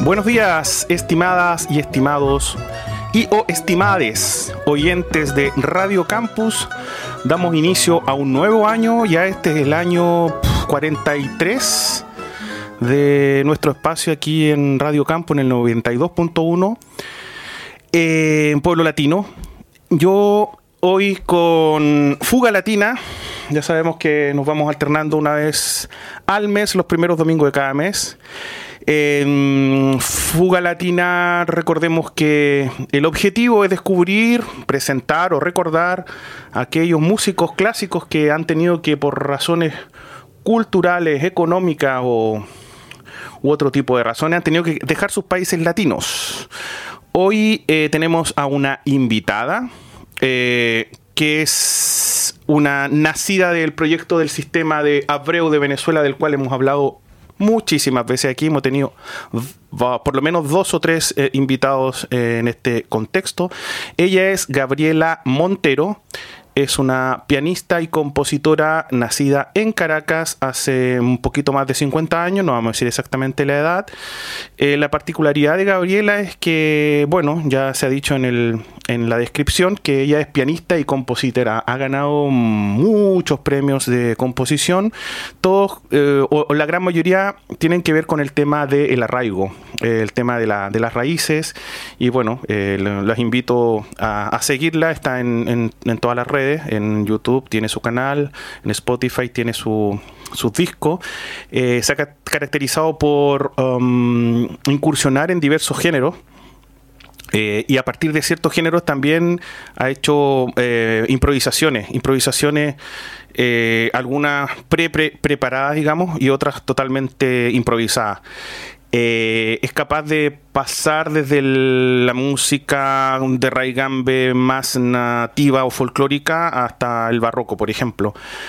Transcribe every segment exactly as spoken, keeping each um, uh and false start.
Buenos días, estimadas y estimados y o estimades oyentes de Radio Campus. Damos inicio a un nuevo año, ya este es el año cuarenta y tres de nuestro espacio aquí en Radio Campus en el noventa y dos punto uno eh, en Pueblo Latino. Yo hoy con Fuga Latina, ya sabemos que nos vamos alternando una vez al mes, los primeros domingos de cada mes. En Fuga Latina, recordemos que el objetivo es descubrir, presentar o recordar a aquellos músicos clásicos que han tenido que, por razones culturales, económicas o u otro tipo de razones, han tenido que dejar sus países latinos. Hoy eh, tenemos a una invitada eh, que es una nacida del proyecto del sistema de Abreu de Venezuela, del cual hemos hablado muchísimas veces aquí. Hemos tenido por lo menos dos o tres eh, invitados eh, en este contexto. Ella es Gabriela Montero. Es una pianista y compositora nacida en Caracas hace un poquito más de cincuenta años, no vamos a decir exactamente la edad. Eh, la particularidad de Gabriela es que, bueno, ya se ha dicho en, el, en la descripción que ella es pianista y compositora. Ha ganado muchos premios de composición. Todos, eh, o, o la gran mayoría, tienen que ver con el tema del arraigo, eh, el tema de, la, de las raíces. Y bueno, eh, los invito a, a seguirla. Está en, en, en todas las redes. En YouTube tiene su canal, en Spotify tiene su, su disco. Eh, se ha ca- caracterizado por um, incursionar en diversos géneros. Eh, y a partir de ciertos géneros también ha hecho eh, improvisaciones, improvisaciones, eh, algunas pre, pre, preparadas, digamos, y otras totalmente improvisadas. Eh, es capaz de pasar desde el, la música de raigambe más nativa o folclórica hasta el barroco, por ejemplo.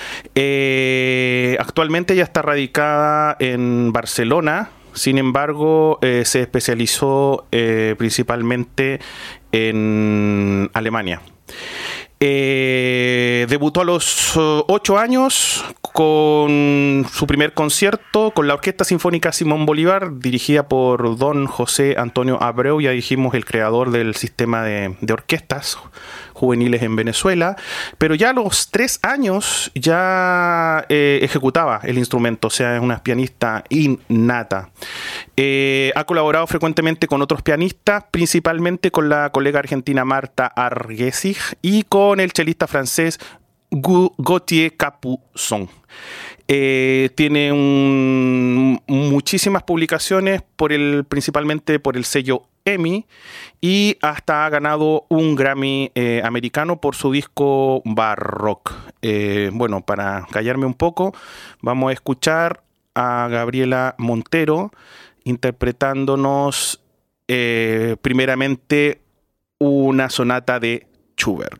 Eh, actualmente ella está radicada en Barcelona. Sin embargo, eh, se especializó eh, principalmente en Alemania. Eh, debutó a los ocho años con su primer concierto con la Orquesta Sinfónica Simón Bolívar, dirigida por don José Antonio Abreu, ya dijimos, el creador del sistema de, de orquestas juveniles en Venezuela. Pero ya a los tres años ya eh, ejecutaba el instrumento, o sea, es una pianista innata. Eh, ha colaborado frecuentemente con otros pianistas, principalmente con la colega argentina Marta Arguesig y con el chelista francés Gauthier Capuçon. Eh, tiene un, muchísimas publicaciones, por el, principalmente por el sello EMI, y hasta ha ganado un Grammy eh, americano por su disco Barrock. Eh, bueno, para callarme un poco, vamos a escuchar a Gabriela Montero interpretándonos eh, primeramente una sonata de Schubert.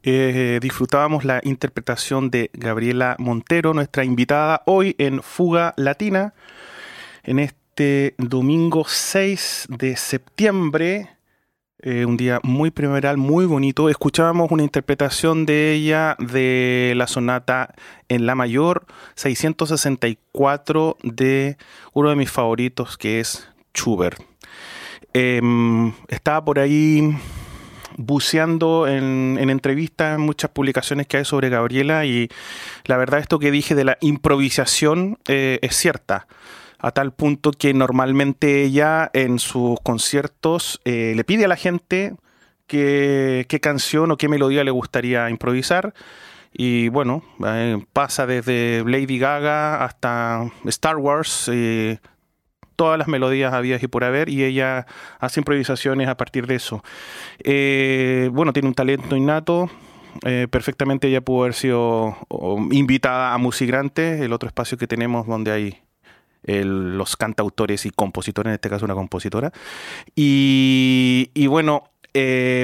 Eh, disfrutábamos la interpretación de Gabriela Montero, nuestra invitada hoy en Fuga Latina, en este domingo seis de septiembre, eh, un día muy primaveral, muy bonito. Escuchábamos una interpretación de ella de la sonata en la mayor seiscientos sesenta y cuatro de uno de mis favoritos, que es Schubert. Eh, estaba por ahí buceando en, en entrevistas, en muchas publicaciones que hay sobre Gabriela, y la verdad esto que dije de la improvisación eh, es cierta, a tal punto que normalmente ella en sus conciertos eh, le pide a la gente qué, qué canción o qué melodía le gustaría improvisar, y bueno, eh, pasa desde Lady Gaga hasta Star Wars, eh, todas las melodías habidas y por haber, y ella hace improvisaciones a partir de eso. Eh, bueno, tiene un talento innato. Eh, perfectamente ella pudo haber sido o, invitada a Musigrante, el otro espacio que tenemos donde hay el, los cantautores y compositores, en este caso una compositora. Y, y bueno, eh,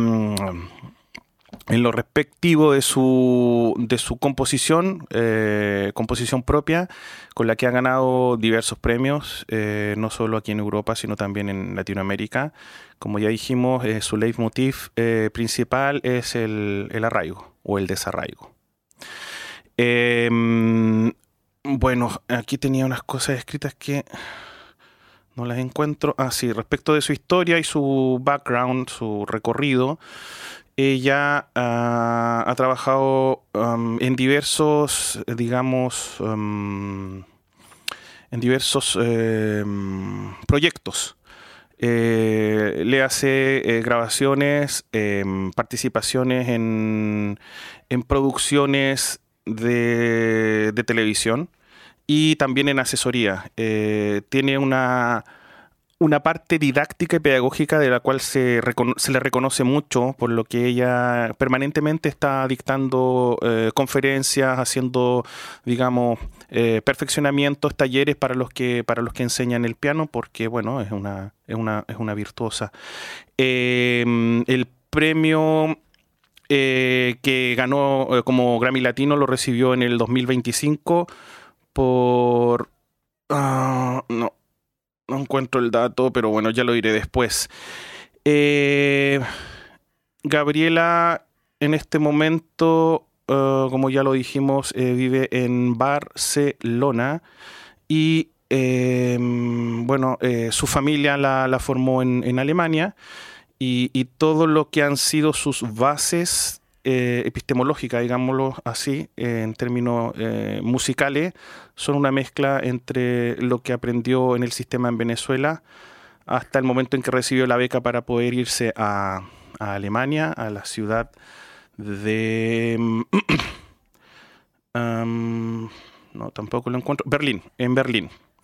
en lo respectivo de su, de su composición, eh, composición propia, con la que ha ganado diversos premios, eh, no solo aquí en Europa, sino también en Latinoamérica. Como ya dijimos, eh, su leitmotiv eh, principal es el, el arraigo o el desarraigo. Eh, bueno, aquí tenía unas cosas escritas que no las encuentro. Ah, sí, respecto de su historia y su background, su recorrido. Ella uh, ha trabajado um, en diversos, digamos, um, en diversos eh, proyectos. Eh, le hace eh, grabaciones, eh, participaciones en, en producciones de, de televisión y también en asesoría. Eh, tiene una... una parte didáctica y pedagógica de la cual se, recono- se le reconoce mucho, por lo que ella permanentemente está dictando eh, conferencias, haciendo, digamos, eh, perfeccionamientos, talleres para los que para los que enseñan el piano, porque, bueno, es una, es una, es una virtuosa. Eh, el premio eh, que ganó eh, como Grammy Latino lo recibió en el dos mil veinticinco por... Uh, no. No encuentro el dato, pero bueno, ya lo diré después. Eh, Gabriela, en este momento, uh, como ya lo dijimos, eh, vive en Barcelona y, eh, bueno, eh, su familia la, la formó en, en Alemania y, y todo lo que han sido sus bases eh, epistemológicas, digámoslo así, eh, en términos eh, musicales, son una mezcla entre lo que aprendió en el sistema en Venezuela hasta el momento en que recibió la beca para poder irse a, a Alemania, a la ciudad de... um, no, tampoco lo encuentro. Berlín, en Berlín.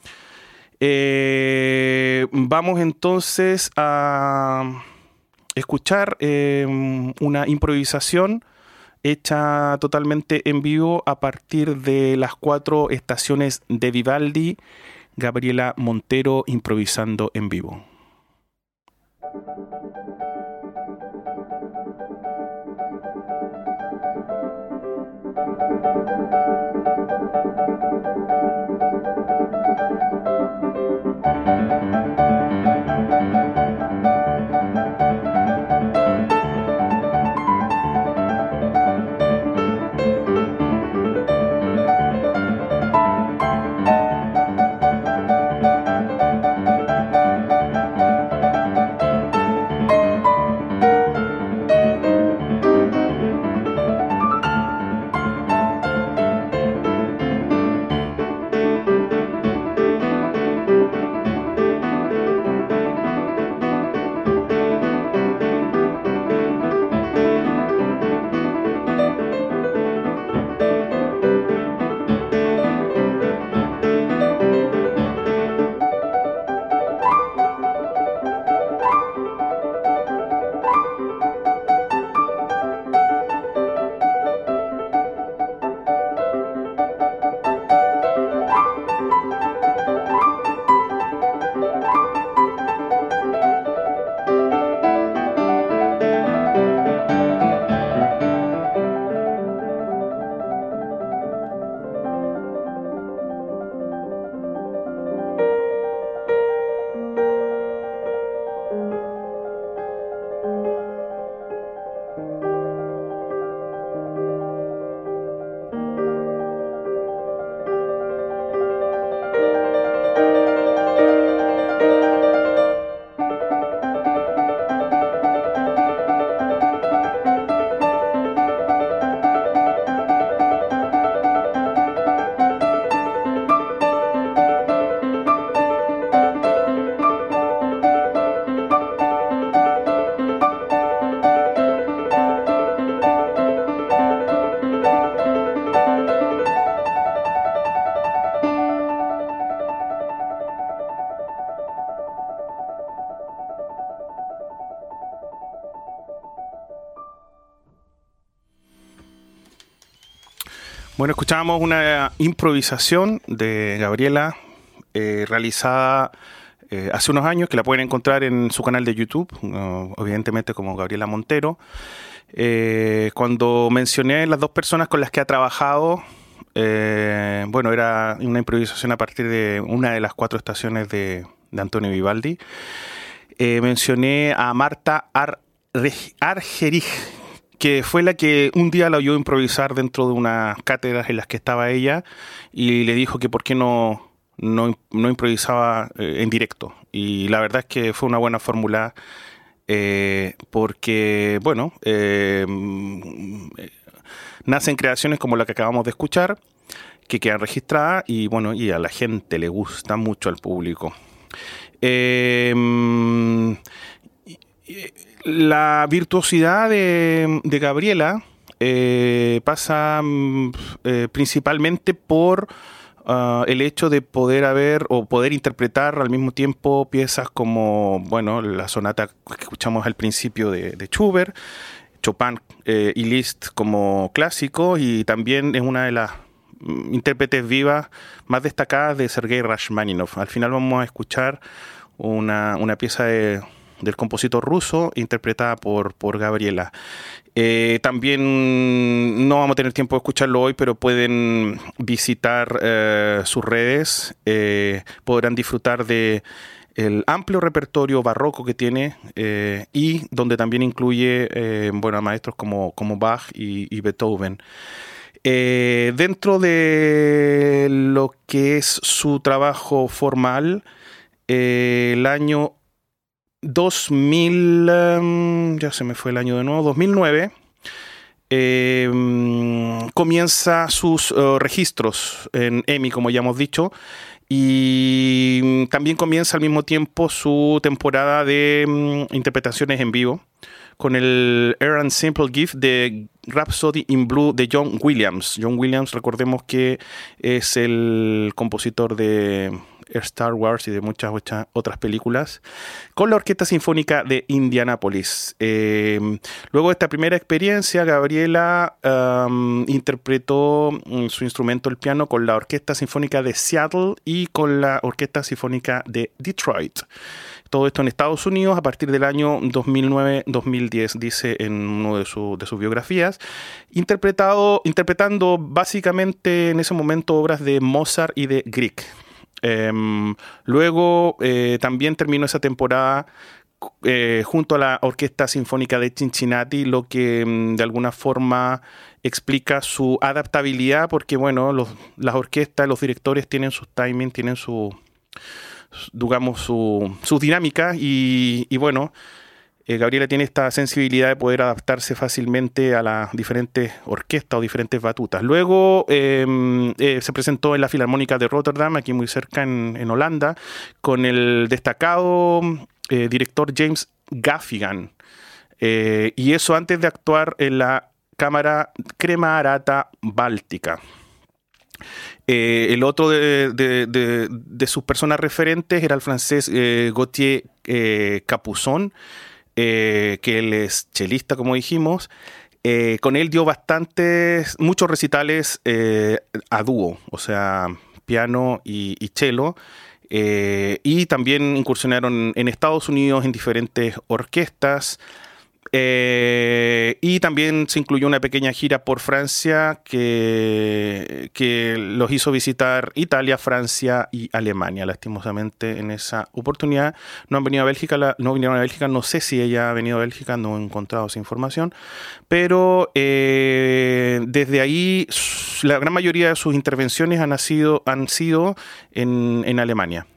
Eh, vamos entonces a escuchar eh, una improvisación hecha totalmente en vivo a partir de las cuatro estaciones de Vivaldi, Gabriela Montero improvisando en vivo. Bueno, escuchábamos una improvisación de Gabriela eh, realizada eh, hace unos años, que la pueden encontrar en su canal de YouTube, uh, evidentemente como Gabriela Montero. Eh, cuando mencioné las dos personas con las que ha trabajado, eh, bueno, era una improvisación a partir de una de las cuatro estaciones de, de Antonio Vivaldi. Eh, mencioné a Marta Ar Argerich, que fue la que un día la oyó improvisar dentro de unas cátedras en las que estaba ella y le dijo que por qué no, no, no improvisaba eh, en directo. Y la verdad es que fue una buena fórmula eh, porque, bueno, eh, nacen creaciones como la que acabamos de escuchar, que quedan registradas y, bueno, y a la gente le gusta mucho, al público. Eh, La virtuosidad de, de Gabriela eh, pasa eh, principalmente por uh, el hecho de poder haber o poder interpretar al mismo tiempo piezas como, bueno, la sonata que escuchamos al principio de, de Schubert, Chopin eh, y Liszt como clásicos, y también es una de las intérpretes vivas más destacadas de Sergei Rachmaninoff. Al final vamos a escuchar una, una pieza de... del compositor ruso, interpretada por, por Gabriela. Eh, también no vamos a tener tiempo de escucharlo hoy, pero pueden visitar eh, sus redes, eh, podrán disfrutar de el amplio repertorio barroco que tiene eh, y donde también incluye eh, bueno, a maestros como, como Bach y, y Beethoven. Eh, dentro de lo que es su trabajo formal, eh, el año dos mil, um, ya se me fue el año de nuevo, dos mil nueve, eh, comienza sus uh, registros en EMI, como ya hemos dicho, y también comienza al mismo tiempo su temporada de um, interpretaciones en vivo con el Air and Simple Gift de Rhapsody in Blue de John Williams. John Williams, recordemos que es el compositor de Star Wars y de muchas, muchas otras películas, con la Orquesta Sinfónica de Indianápolis. Eh, luego de esta primera experiencia, Gabriela um, interpretó um, su instrumento, el piano, con la Orquesta Sinfónica de Seattle y con la Orquesta Sinfónica de Detroit. Todo esto en Estados Unidos a partir del año dos mil nueve dos mil diez, dice en una de, su, de sus biografías, interpretado, interpretando básicamente en ese momento obras de Mozart y de Grieg. Eh, luego eh, también terminó esa temporada eh, junto a la Orquesta Sinfónica de Cincinnati, lo que de alguna forma explica su adaptabilidad, porque bueno, los, las orquestas, los directores tienen sus timing, tienen su, digamos, su, sus dinámicas y, y bueno, eh, Gabriela tiene esta sensibilidad de poder adaptarse fácilmente a las diferentes orquestas o diferentes batutas. Luego eh, eh, se presentó en la Filarmónica de Rotterdam, aquí muy cerca en, en Holanda, con el destacado eh, director James Gaffigan. Eh, y eso antes de actuar en la Cámara Crema Arata Báltica. Eh, el otro de, de, de, de sus personas referentes era el francés eh, Gauthier eh, Capuçon, eh, que él es chelista, como dijimos. Eh, con él dio bastantes, muchos recitales eh, a dúo, o sea, piano y, y cello. Eh, y también incursionaron en Estados Unidos en diferentes orquestas. Eh, y también se incluyó una pequeña gira por Francia que, que los hizo visitar Italia, Francia y Alemania. Lastimosamente en esa oportunidad no han venido a Bélgica, la, no vinieron a Bélgica, no sé si ella ha venido a Bélgica, no he encontrado esa información, pero eh, desde ahí la gran mayoría de sus intervenciones han, nacido, han sido en, en Alemania.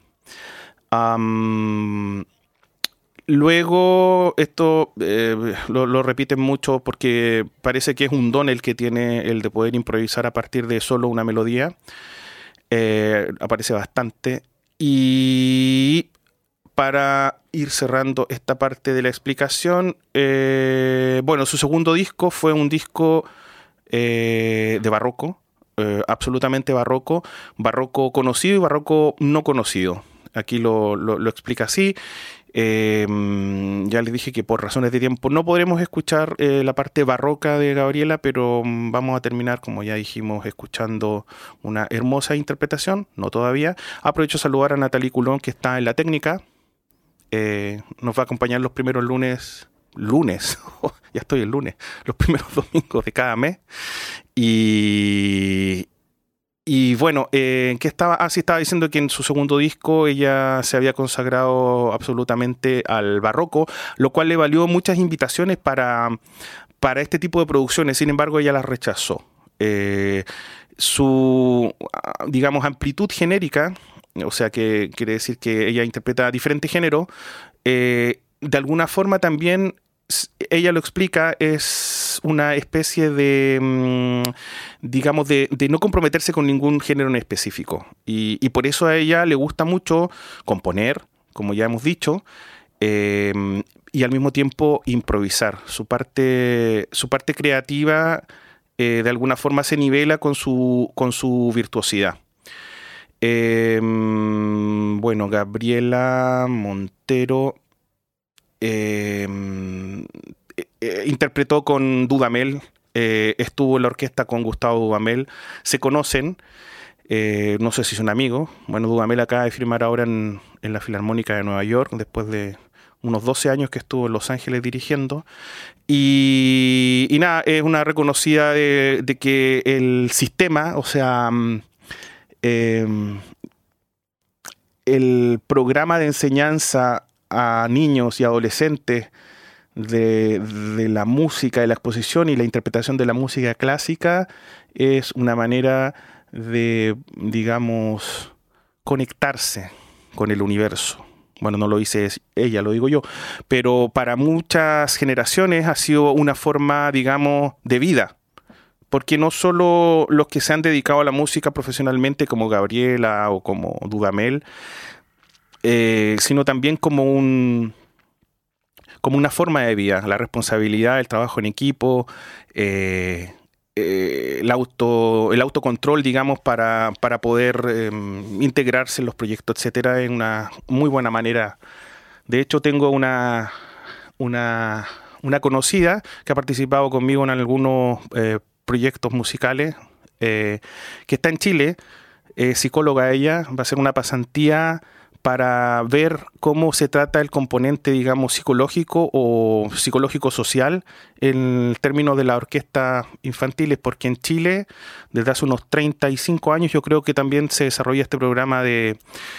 Um, Luego, esto eh, lo, lo repiten mucho porque parece que es un don el que tiene el de poder improvisar a partir de solo una melodía. Eh, aparece bastante. Y para ir cerrando esta parte de la explicación, eh, bueno, su segundo disco fue un disco eh, de barroco, eh, absolutamente barroco, barroco conocido y barroco no conocido. Aquí lo, lo, lo explica así. Eh, ya les dije que por razones de tiempo no podremos escuchar eh, la parte barroca de Gabriela, pero mm, vamos a terminar, como ya dijimos, escuchando una hermosa interpretación, no todavía. Aprovecho a saludar a Natalie Coulon, que está en la técnica. Eh, nos va a acompañar los primeros lunes, lunes, ya estoy el lunes, los primeros domingos de cada mes. Y... Y bueno, eh, ¿qué estaba? Ah, sí, estaba diciendo que en su segundo disco ella se había consagrado absolutamente al barroco, lo cual le valió muchas invitaciones para, para este tipo de producciones. Sin embargo, ella las rechazó. Eh, su, digamos, amplitud genérica, o sea, que quiere decir que ella interpreta diferentes géneros, eh, de alguna forma también, ella lo explica, es una especie de, mmm, digamos, de, de no comprometerse con ningún género en específico. Y, y por eso a ella le gusta mucho componer, como ya hemos dicho, eh, y al mismo tiempo improvisar. Su parte, su parte creativa eh, de alguna forma se nivela con su, con su virtuosidad. Eh, bueno, Gabriela Montero... Eh, eh, interpretó con Dudamel, eh, estuvo en la orquesta con Gustavo Dudamel, se conocen, eh, no sé si son amigos. Bueno, Dudamel acaba de firmar ahora en, en la Filarmónica de Nueva York, después de unos doce años que estuvo en Los Ángeles dirigiendo, y, y nada, es una reconocida de, de que el sistema, o sea, eh, el programa de enseñanza a niños y adolescentes de, de la música, de la exposición y la interpretación de la música clásica es una manera de, digamos, conectarse con el universo. Bueno, no lo dice ella, lo digo yo, pero para muchas generaciones ha sido una forma, digamos, de vida, porque no solo los que se han dedicado a la música profesionalmente, como Gabriela o como Dudamel, Eh, sino también como un como una forma de vida, la responsabilidad, el trabajo en equipo, eh, eh, el auto el autocontrol, digamos, para, para poder eh, integrarse en los proyectos, etcétera, en una muy buena manera. De hecho, tengo una una, una conocida que ha participado conmigo en algunos eh, proyectos musicales, eh, que está en Chile, eh, psicóloga ella, va a hacer una pasantía para ver cómo se trata el componente, digamos, psicológico o psicológico-social en términos de las orquestas infantiles, porque en Chile, desde hace unos treinta y cinco años, yo creo que también se desarrolla este programa de,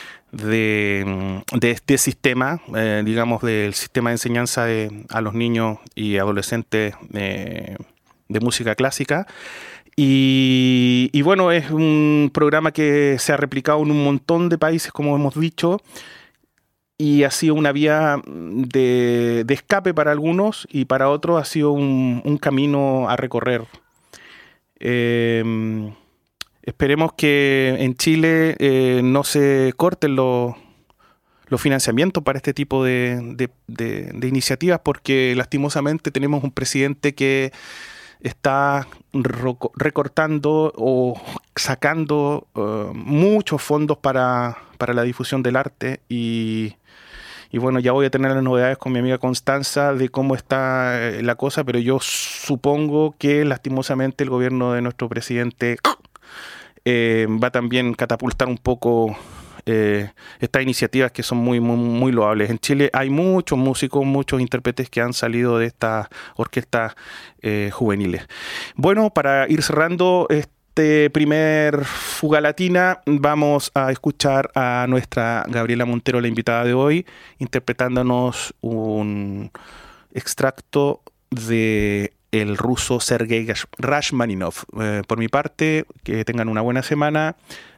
de, de este sistema, eh, digamos, del sistema de enseñanza de, a los niños y adolescentes eh, de música clásica. Y, y bueno, es un programa que se ha replicado en un montón de países, como hemos dicho, y ha sido una vía de, de escape para algunos y para otros ha sido un, un camino a recorrer. Eh, esperemos que en Chile eh, no se corten los, los financiamientos para este tipo de, de, de, de iniciativas, porque lastimosamente tenemos un presidente que está recortando o sacando uh, muchos fondos para, para la difusión del arte y, y bueno, ya voy a tener las novedades con mi amiga Constanza de cómo está la cosa, pero yo supongo que lastimosamente el gobierno de nuestro presidente eh, va a también catapultar un poco Eh, estas iniciativas que son muy, muy, muy loables. En Chile hay muchos músicos, muchos intérpretes que han salido de estas orquestas eh, juveniles. Bueno, para ir cerrando este primer Fuga Latina, vamos a escuchar a nuestra Gabriela Montero, la invitada de hoy, interpretándonos un extracto de el ruso Sergei Rachmaninov. Eh, por mi parte, que tengan una buena semana.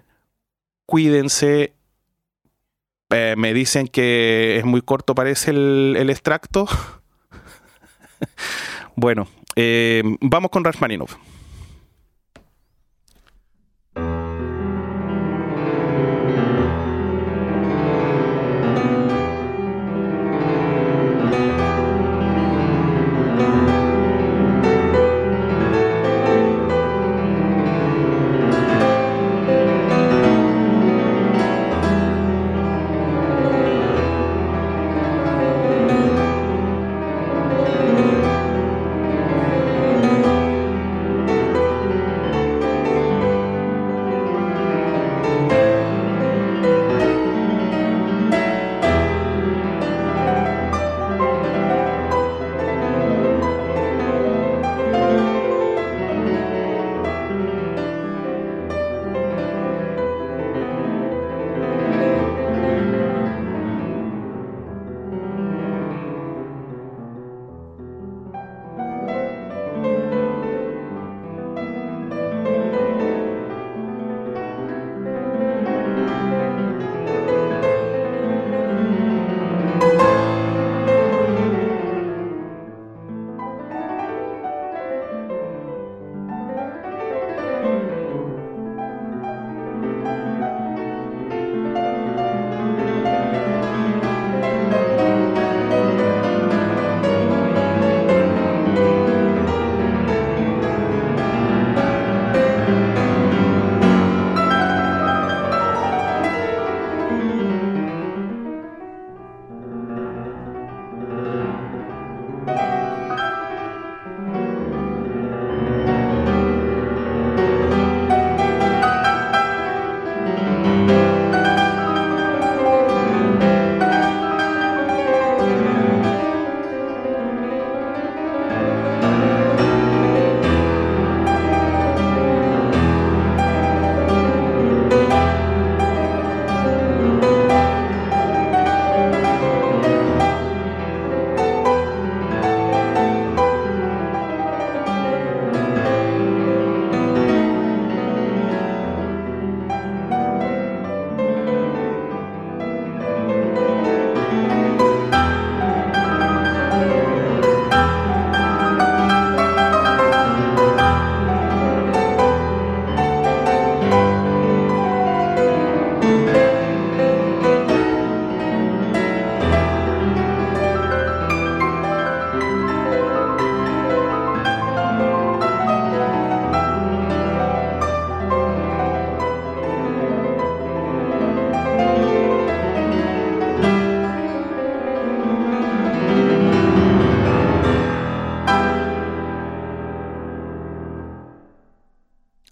Cuídense. Eh, me dicen que es muy corto, parece el, el extracto. Bueno, eh, vamos con Rachmaninov.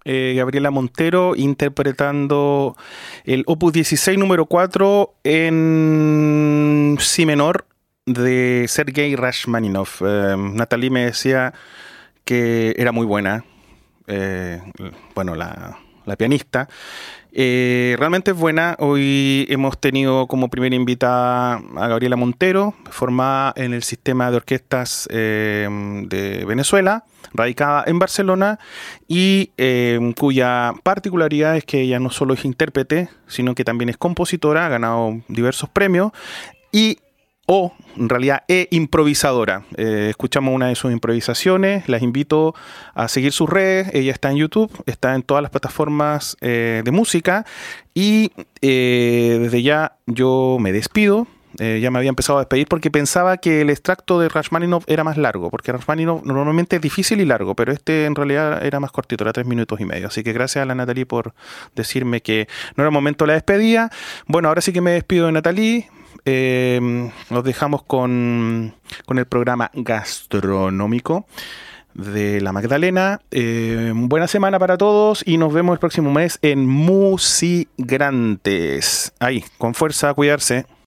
eh, Gabriela Montero interpretando el Opus dieciséis número cuatro en si menor de Sergei Rachmaninoff. Eh, Natalie me decía que era muy buena, eh, bueno, la, la pianista. Eh, realmente es buena. Hoy hemos tenido como primera invitada a Gabriela Montero, formada en el sistema de orquestas eh, de Venezuela, radicada en Barcelona, y eh, cuya particularidad es que ella no solo es intérprete, sino que también es compositora, ha ganado diversos premios, y o en realidad e improvisadora. Eh, escuchamos una de sus improvisaciones, las invito a seguir sus redes. Ella está en YouTube, está en todas las plataformas eh, de música, y eh, desde ya yo me despido. Eh, ya me había empezado a despedir porque pensaba que el extracto de Rachmaninoff era más largo, porque Rachmaninoff normalmente es difícil y largo, pero este en realidad era más cortito, era tres minutos y medio. Así que gracias a la Natalie por decirme que no era el momento de la despedida. Bueno, ahora sí que me despido de Natalie. Eh, nos dejamos con, con el programa gastronómico de la Magdalena. Eh, buena semana para todos y nos vemos el próximo mes en Musigrantes. Ahí, con fuerza, a cuidarse.